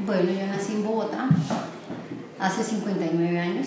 Bueno, yo nací en Bogotá hace 59 años.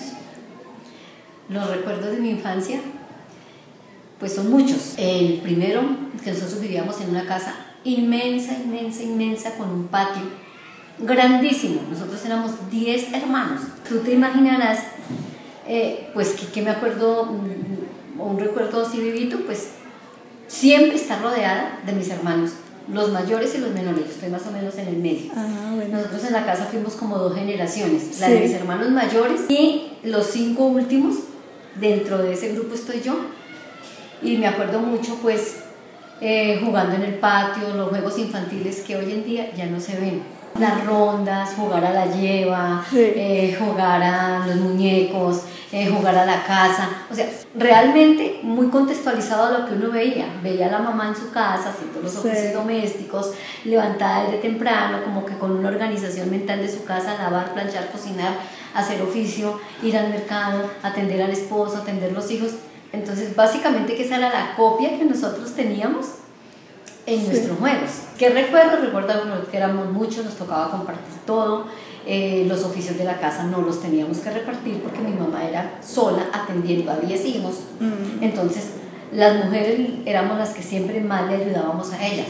Los recuerdos de mi infancia, pues son muchos. El primero, que nosotros vivíamos en una casa inmensa, inmensa, inmensa, con un patio grandísimo. Nosotros éramos 10 hermanos. Tú te imaginarás, pues que me acuerdo, un recuerdo así vivito, pues siempre estar rodeada de mis hermanos, los mayores y los menores. Yo estoy más o menos en el medio. Bueno. Nosotros en la casa fuimos como 2 generaciones, la de mis hermanos mayores y los 5 últimos. Dentro de ese grupo estoy yo, y me acuerdo mucho pues jugando en el patio, los juegos infantiles que hoy en día ya no se ven, las rondas, jugar a la lleva, jugar a los muñecos, jugar a la casa, o sea, realmente muy contextualizado a lo que uno veía a la mamá en su casa haciendo los oficios domésticos, levantada desde temprano, como que con una organización mental de su casa, lavar, planchar, cocinar, hacer oficio, ir al mercado, atender al esposo, atender los hijos. Entonces básicamente que esa era la copia que nosotros teníamos en nuestros juegos. ¿Qué recuerdo? Recuerdo que éramos muchos, nos tocaba compartir todo. Los oficios de la casa no los teníamos que repartir porque mi mamá era sola atendiendo a 10 hijos. Entonces las mujeres éramos las que siempre más le ayudábamos a ellas.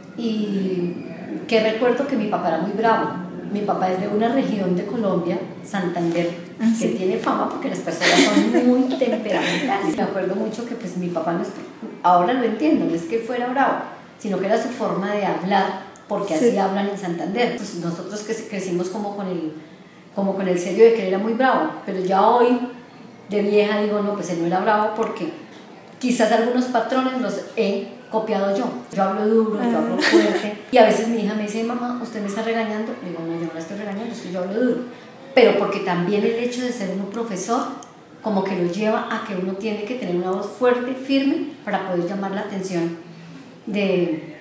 Y qué recuerdo que mi papá era muy bravo. Mi papá es de una región de Colombia, Santander, que tiene fama porque las personas son muy temperamentales. Me acuerdo mucho que pues mi papá, ahora lo entiendo, no es que fuera bravo, sino que era su forma de hablar, porque así hablan en Santander. Pues nosotros crecimos como con el sello de que él era muy bravo, pero ya hoy, de vieja, digo, no, pues él no era bravo porque quizás algunos patrones los he copiado yo. Yo hablo duro, yo hablo fuerte, y a veces mi hija me dice, mamá, ¿usted me está regañando? Le digo, no, yo no la estoy regañando, es que yo hablo duro. Pero porque también el hecho de ser un profesor como que lo lleva a que uno tiene que tener una voz fuerte, firme, para poder llamar la atención de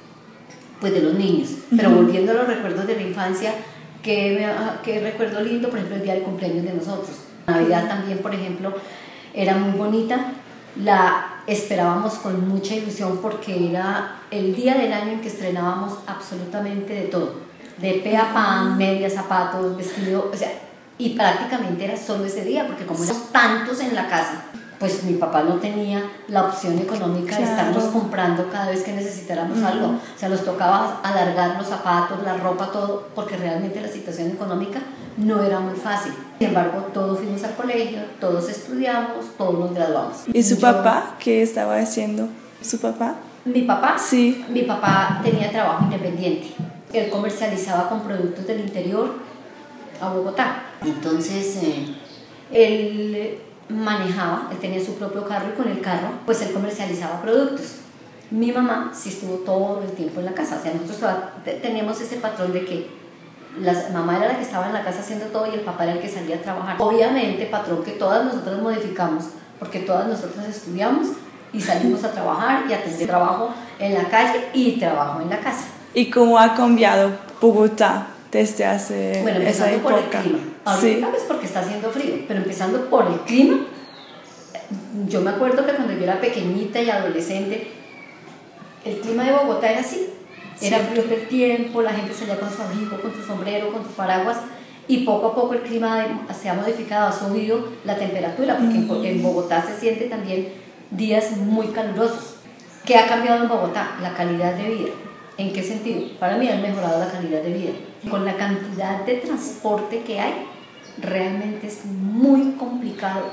los niños. Pero volviendo a los recuerdos de la infancia, que recuerdo lindo, por ejemplo, el día del cumpleaños de nosotros. Navidad también, por ejemplo, era muy bonita. La esperábamos con mucha ilusión porque era el día del año en que estrenábamos absolutamente de todo, de pe a pan, medias, zapatos, vestido, o sea, y prácticamente era solo ese día porque como éramos tantos en la casa, pues mi papá no tenía la opción económica de estarnos comprando cada vez que necesitáramos algo, o sea, nos tocaba alargar los zapatos, la ropa, todo, porque realmente la situación económica no era muy fácil. Sin embargo, todos fuimos al colegio, todos estudiamos, todos nos graduamos. ¿Y su papá qué estaba haciendo? ¿Su papá? ¿Mi papá? Sí. Mi papá tenía trabajo independiente. Él comercializaba con productos del interior a Bogotá. Entonces, él manejaba, él tenía su propio carro y con el carro, pues él comercializaba productos. Mi mamá sí estuvo todo el tiempo en la casa. O sea, nosotros teníamos ese patrón de que la mamá era la que estaba en la casa haciendo todo y el papá era el que salía a trabajar. Obviamente, patrón que todas nosotras modificamos, porque todas nosotras estudiamos y salimos a trabajar y atender trabajo en la calle y trabajo en la casa. ¿Y cómo ha cambiado Bogotá desde hace esa época? Por el clima. Ahorita pues porque está haciendo frío, pero empezando por el clima, yo me acuerdo que cuando yo era pequeñita y adolescente, el clima de Bogotá era así. Era frío todo el tiempo, la gente salía con su abrigo, con su sombrero, con sus paraguas, y poco a poco el clima se ha modificado, ha subido la temperatura, porque en Bogotá se siente también días muy calurosos. ¿Qué ha cambiado en Bogotá? La calidad de vida. ¿En qué sentido? Para mí ha mejorado la calidad de vida. Con la cantidad de transporte que hay, realmente es muy complicado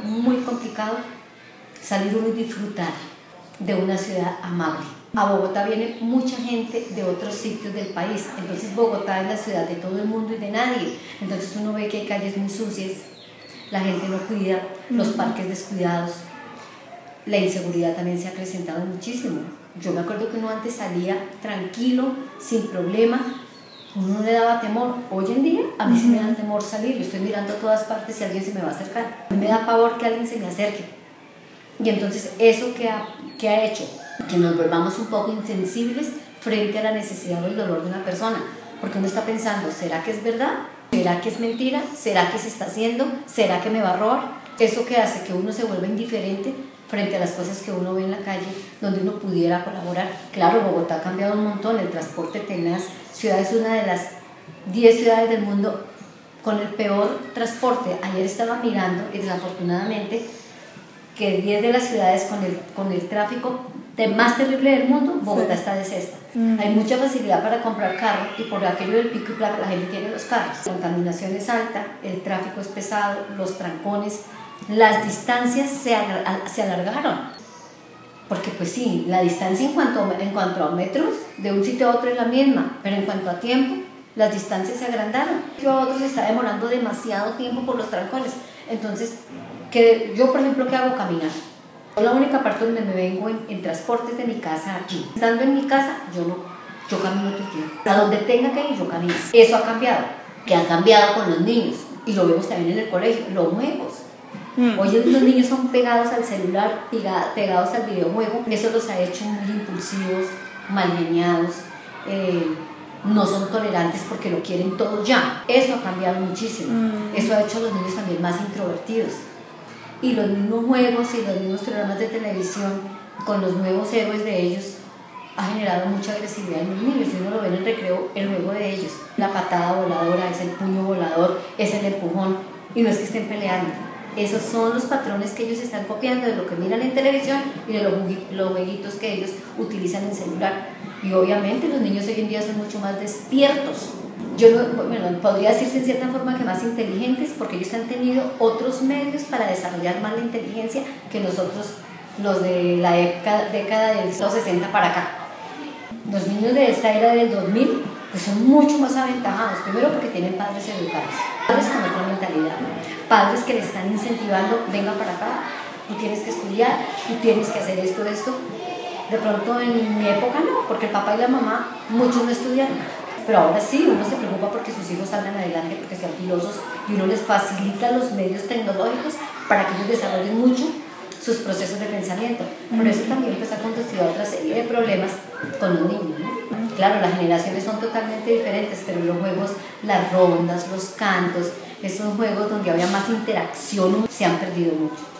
salir uno y disfrutar de una ciudad amable. A Bogotá viene mucha gente de otros sitios del país, entonces Bogotá es la ciudad de todo el mundo y de nadie. Entonces uno ve que hay calles muy sucias, la gente no cuida, los parques descuidados, la inseguridad también se ha acrecentado muchísimo. Yo me acuerdo que uno antes salía tranquilo, sin problema, uno no le daba temor. Hoy en día a mí sí me da temor salir, yo estoy mirando a todas partes si alguien se me va a acercar, a mí me da pavor que alguien se me acerque. Y entonces eso que ha hecho que nos volvamos un poco insensibles frente a la necesidad o el dolor de una persona, porque uno está pensando, ¿será que es verdad? ¿Será que es mentira? ¿Será que se está haciendo? ¿Será que me va a robar? Eso que hace que uno se vuelva indiferente frente a las cosas que uno ve en la calle, donde uno pudiera colaborar. Claro, Bogotá ha cambiado un montón, el transporte tenaz, Ciudad es una de las 10 ciudades del mundo con el peor transporte. Ayer estaba mirando y desafortunadamente que 10 de las ciudades con el tráfico más terrible del mundo, Bogotá está de sexta. Hay mucha facilidad para comprar carro y por aquello del pico y placa la gente tiene los carros. La contaminación es alta, el tráfico es pesado, los trancones, las distancias se alargaron. Porque pues sí, la distancia en cuanto a metros de un sitio a otro es la misma, pero en cuanto a tiempo, las distancias se agrandaron. Yo a otros se está demorando demasiado tiempo por los trancones. Entonces, yo por ejemplo, ¿qué hago? Caminar. La única parte donde me vengo en transportes de mi casa aquí. Estando en mi casa, yo camino todo el tiempo. A donde tenga que ir, yo camino. Eso ha cambiado. Que ha cambiado con los niños. Y lo vemos también en el colegio, los juegos. Hoy los niños son pegados al celular, pegados al videojuego. Eso los ha hecho muy impulsivos, mal geniados. No son tolerantes porque lo quieren todo ya. Eso ha cambiado muchísimo. Eso ha hecho a los niños también más introvertidos. Y los mismos juegos y los mismos programas de televisión con los nuevos héroes de ellos ha generado mucha agresividad en los niños. Si uno lo ve en el recreo, el juego de ellos, la patada voladora, es el puño volador, es el empujón, y no es que estén peleando. Esos son los patrones que ellos están copiando de lo que miran en televisión y de los jueguitos que ellos utilizan en celular. Y obviamente los niños hoy en día son mucho más despiertos. Yo podría decirse en cierta forma que más inteligentes, porque ellos han tenido otros medios para desarrollar más la inteligencia que nosotros, los de la década de los 60 para acá. Los niños de esta era del 2000 pues son mucho más aventajados, primero porque tienen padres educados, padres con otra mentalidad, padres que les están incentivando, venga para acá, tú tienes que estudiar, tú tienes que hacer esto. De pronto en mi época no, porque el papá y la mamá muchos no estudiaron. Pero ahora sí, uno se preocupa porque sus hijos salgan adelante, porque sean pilosos, y uno les facilita los medios tecnológicos para que ellos desarrollen mucho sus procesos de pensamiento. Por eso también pues, ha conducido a otra serie de problemas con los niños, ¿no? Claro, las generaciones son totalmente diferentes, pero los juegos, las rondas, los cantos, esos juegos donde había más interacción se han perdido mucho.